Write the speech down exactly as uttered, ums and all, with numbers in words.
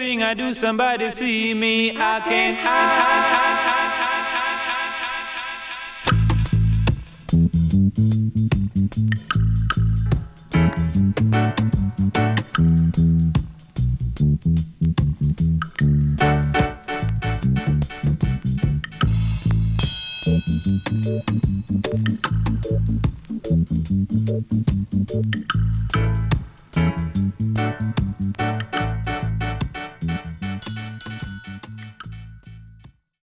everything I do, somebody see me. I can't hide.